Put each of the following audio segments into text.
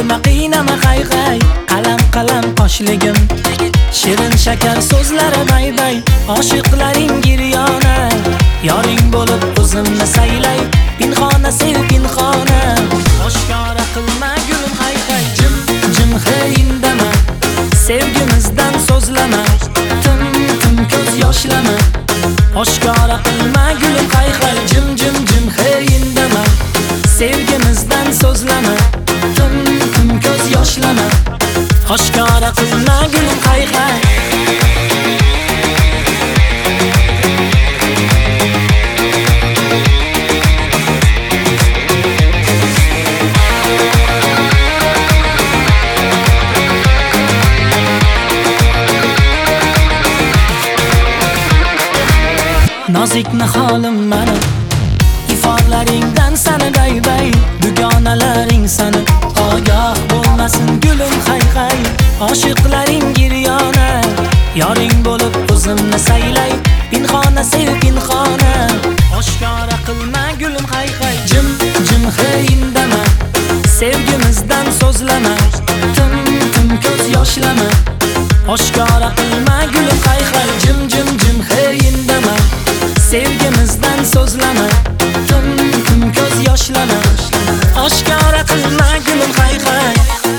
Qiynama qiynama hay hay, qalam qalam qoshligim. Shirin shakar so'zlari bay oshiqlaring giryona. Yoring bo'lib o'zimni saylay, pinxona sev pinxona. Oshkora qilma gulim hay hay, jim jim hey indama. Sevgimizdan so'zlama, tim tim ko'z yoshlama. Oshkora qilma gulim hay hay, jim jim jim hey indama. Sevgimizdan so'zlama, tim tim ko'z yoshlama. Oshkora qilma gulim hay hay. Nozik niholim mani, iforlaringdan sani bay dugonalaring sani. Ogoh bo'lmasin gulim hay hay, oshiqlaring giryona. Yoring bo'lib o'zimni saylay, pinxona sev pinxona. Oshkora qilma gulim hay hay, jim jim hey indama. Sevgimizdan so'zlama, tim tim ko'z yoshlama. Oshkora qilma gulim hay hay, jim jim jim hey indama. Sevgimizdan so'zlama, tim tim ko'z yoshlama. Oshkora qilma gulim hay hay.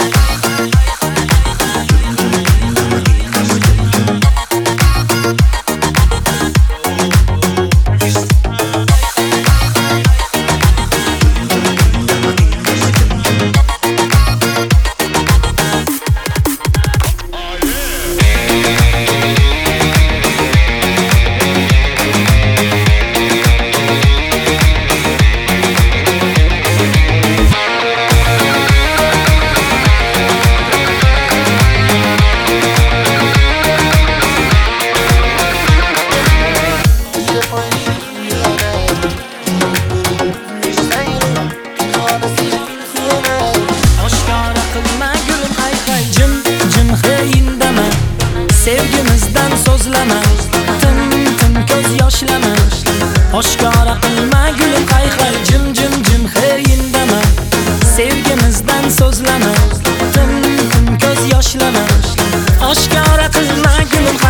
Sevgimizdan so'zlama, tim tim ko'z yoshlama. Oshkora qilma gulim hay hay, jim jim jim hey indama. Sevgimizdan so'zlama, tim tim ko'z yoshlama. Oshkora qilma gulim hay hay.